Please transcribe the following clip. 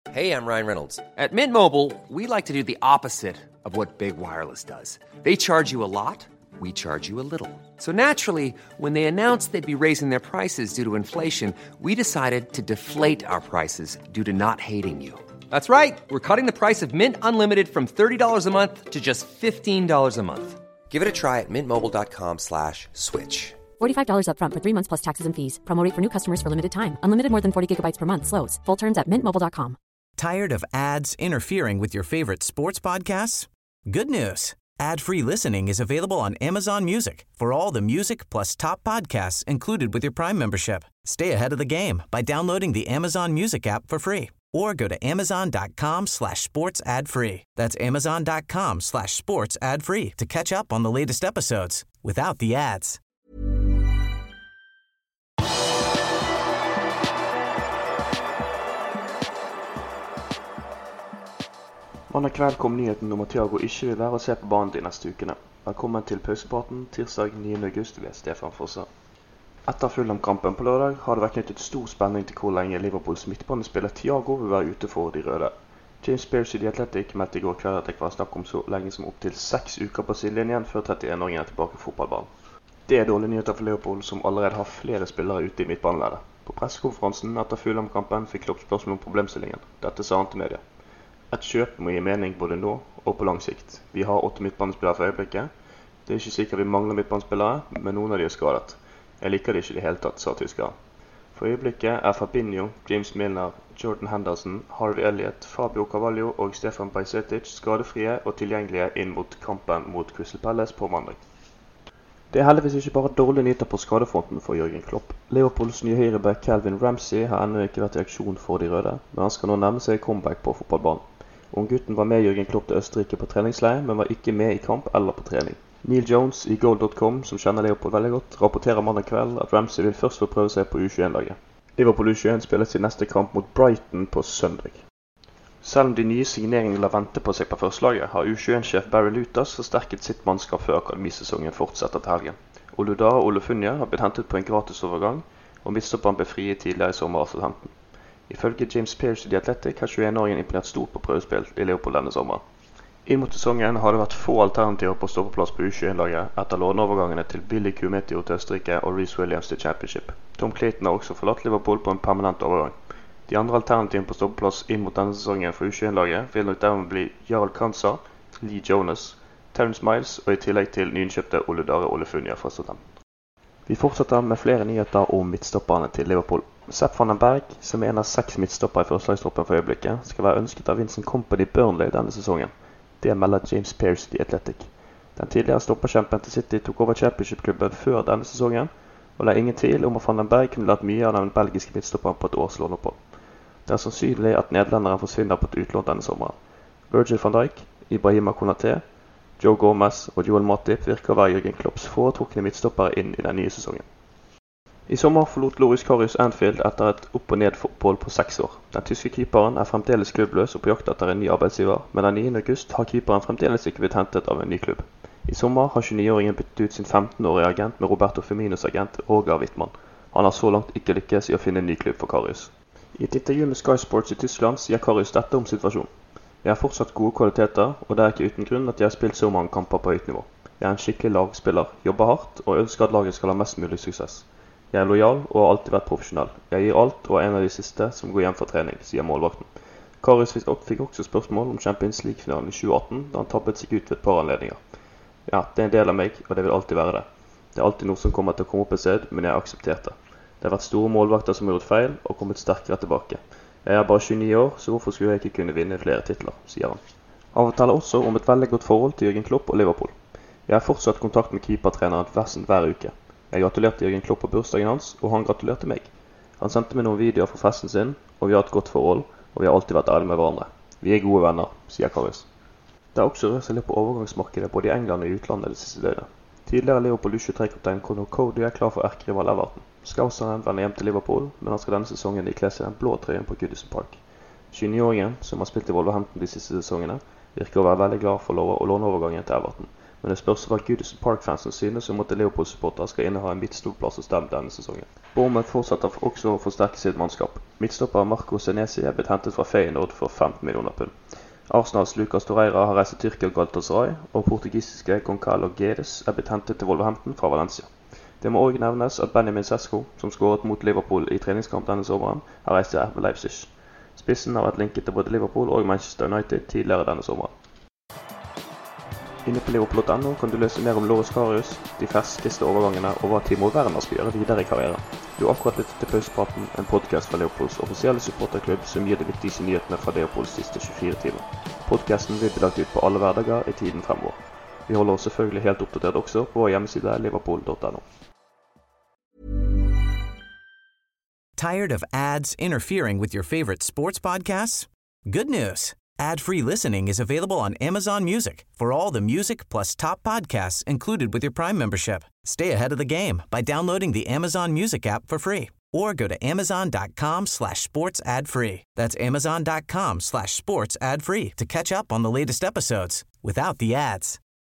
Hey, I'm Ryan Reynolds. At Mint Mobile, we like to do the opposite of what Big Wireless does. They charge you a lot, we charge you a little. So naturally, when they announced they'd be raising their prices due to inflation, we decided to deflate our prices due to not hating you. That's right. We're cutting the price of Mint Unlimited from $30 a month to just $15 a month. Give it a try at mintmobile.com/switch. $45 up front for 3 months plus taxes and fees. Promo rate for new customers for limited time. Unlimited more than 40 gigabytes per month. Slows full terms at mintmobile.com. Tired of ads interfering with your favorite sports podcasts? Good news. Ad-free listening is available on Amazon Music for all the music plus top podcasts included with your Prime membership. Stay ahead of the game by downloading the Amazon Music app for free or go to amazon.com/sports ad-free. That's amazon.com/sports ad-free to catch up on the latest episodes without the ads. Mandag kveld kom nyheten om at Thiago ikke vil være å se på banen de neste ukene. Velkommen til pausepraten, tirsdag 9. august ved Stefan Fossa. Etter Fulham-kampen på lørdag har det vært knyttet stor spenning til hvor lenge Liverpools midtbanespiller Thiago vil være ute for de røde. James Pearce i The Athletic meldte i går kveld at det kan være snakk om så lenge som opp til 6 uker på sidelinjen før 31-åringen er tilbake i fotballbanen. Det er dårlige nyheter for Liverpool, som allerede har flere spillere ute i midtbaneleddet. På pressekonferansen etter Fulham-kampen fikk Klopp spørsmål om problemstillingen. Dette sa han til media. Et kjøp må gi mening både nå og på lang sikt. Vi har 8 midtbanespillere for øyeblikket. Det er ikke sikkert vi mangler midtbanespillere, men noen av de er skadet. Jeg liker det ikke i det hele tatt, sa tyskeren. For øyeblikket er Fabinho, James Milner, Jordan Henderson, Harvey Elliott, Fabio Carvalho og Stefan Bajsetic skadefrie og tilgjengelige inn mot kampen mot Crystal Palace på mandag. Det er heldigvis ikke bare dårlige nyheter på skadefronten for Jürgen Klopp. Liverpools nye høyreback Calvin Ramsey har ennå ikke vært i aksjon for de røde, men han skal nå nærme seg comeback på fotballbanen. Unggutten var med Jürgen Klopp til Østerrike på treningsleir, men var ikke med i kamp eller på trening. Neil Jones i Goal.com, som kjenner Liverpool veldig godt, rapporterer mandag kveld at Ramsey vil først få prøve seg på U21-laget. Liverpool U21 spiller sin neste kamp mot Brighton på søndag. Selv om de nye signeringene lar vente på seg på førstelaget, har U21-sjef Barry Lutas forsterket sitt mannskap før akademisesongen fortsetter til helgen. Oludare Olufunja har blitt hentet på en gratisovergang, og midtstopperen ble fri tidligere i sommer av Southampton. Ifølge James Pearce i The Athletic har 21-åringen imponert stort på prøvespill i Liverpool denne sommeren. Inn mot sesongen har det vært få alternativer på stoppeplass på U21-laget etter låneovergangene til Billy Kumetio til Østerrike og Reece Williams til Championship. Tom Clayton har også forlatt Liverpool på en permanent overgang. De andre alternativene på stoppeplass inn mot denne sesongen for U21-laget vil nok dermed bli Jarl Kansa, Lee Jonas, Terence Miles og i tillegg til nyinnkjøpte Oludare Olufunja fra Southampton. Vi fortsetter med flere nyheter om midtstopperne til Liverpool. Sepp van den Berg, som er en av 6 midtstoppere i førstelagstroppen for øyeblikket, skal være ønsket av Vincent Kompany Burnley denne sesongen. Det melder James Pearce i The Athletic. Den tidligere stopperkjempen til City tok over Championship-klubben før denne sesongen, og det er ingen tvil om at van den Berg kunne latt mye av den belgiske midtstopperen på et års låneopphold. Det er sannsynlig at nederlenderen forsvinner på et utlån denne sommeren. Virgil van Dijk, Ibrahima Konaté, Joe Gomez og Joel Matip virker å være Jürgen Klopps foretrukne midtstoppere inn i den nye sesongen. I sommer forlot Loris Karius Anfield etter et opp- og ned-opphold på 6 år. Den tyske keeperen er fremdeles klubbløs og på jakt etter en ny arbeidsgiver, men den 9. august har keeperen fremdeles ikke blitt hentet av en ny klubb. I sommer har 29-åringen byttet ut sin 15-årige agent med Roberto Firminos agent Roger Wittmann. Han har så langt ikke lykkes i å finne en ny klubb for Karius. I et intervju med Sky Sports i Tyskland sier Karius dette om situasjonen. Jeg har fortsatt gode kvaliteter, og det er ikke uten grunn at jeg har spilt så mange kamper på høyt nivå. Jeg er en skikkelig lagspiller, jobber hardt og ønsker at laget skal ha mest mulig suksess. Jeg er lojal og har alltid vært profesjonell. Jeg gir alt og er en av de siste som går hjem fra trening, sier målvakten. Karius fikk også spørsmål om Champions League-finalen i 2018, da han tappet seg ut ved et par anledninger. Ja, det er en del av meg, og det vil alltid være det. Det er alltid noe som kommer til å komme opp et sted, men jeg har akseptert det. Det har vært store målvakter som har gjort feil og kommet sterkere tilbake. Jeg er bare 29 år, så hvorfor skulle jeg ikke kunne vinne flere titler, sier han. Han forteller også om et veldig godt forhold til Jürgen Klopp og Liverpool. Jeg har fortsatt kontakt med keepertreneren hver uke. Jeg gratulerte Jürgen Klopp på bursdagen hans, og han gratulerte meg. Han sendte meg noen videoer fra festen sin, og vi har et godt forhold, og vi har alltid vært ærlige med hverandre. Vi er gode venner, sier Karius. Det har også rørt seg litt på overgangsmarkedet både i England og i utlandet det siste døgnet. Tidligere Liverpool U23-kaptein Conor Cody er klar for erkerival Everton. Scouseren vender hjem til Liverpool, men han skal denne sesongen ikle seg den blå trøyen på Goodison Park. 29-åringen, som har spilt i Wolverhampton de siste sesongene, virker å være veldig glad for låneovergangen til Everton. Men det spørs hva Goodison Park-fansen synes om at Liverpool-supporter skal inneha en midtstolplass hos dem denne sesongen. Bournemouth fortsetter også å forsterke sitt mannskap. Midtstopper Marco Senesi er blitt hentet fra Feyenoord for 15 millioner pund. Arsenals Lucas Torreira har reist til Tyrkia og Galatasaray, og portugisiske Goncalo Guedes er blitt hentet til Wolverhampton fra Valencia. Det må også nevnes at Benjamin Sesko, som skåret mot Liverpool i treningskamp denne sommeren, har reist til RB Leipzig. Spissen har vært linket til både Liverpool og Manchester United tidligere denne sommeren. Inne på liverpool.no kan du lese mer om Loris Karius, de ferskeste overgangene og hva Timo Werner skal gjøre videre i karrieren. Du har akkurat lyttet til Pausepraten, en podcast fra Liverpools offisielle supporterklubb som gir deg viktigste nyhetene fra Liverpools siste 24 timer. Podcasten vil bli lagt ut på alle hverdager i tiden fremover. Vi holder oss selvfølgelig helt oppdatert også på vår hjemmeside liverpool.no. Tired of ads interfering with your favorite sports podcasts? Good news. Ad-free listening is available on Amazon Music for all the music plus top podcasts included with your Prime membership. Stay ahead of the game by downloading the Amazon Music app for free or go to amazon.com/sports ad-free. That's amazon.com/sports ad-free to catch up on the latest episodes without the ads.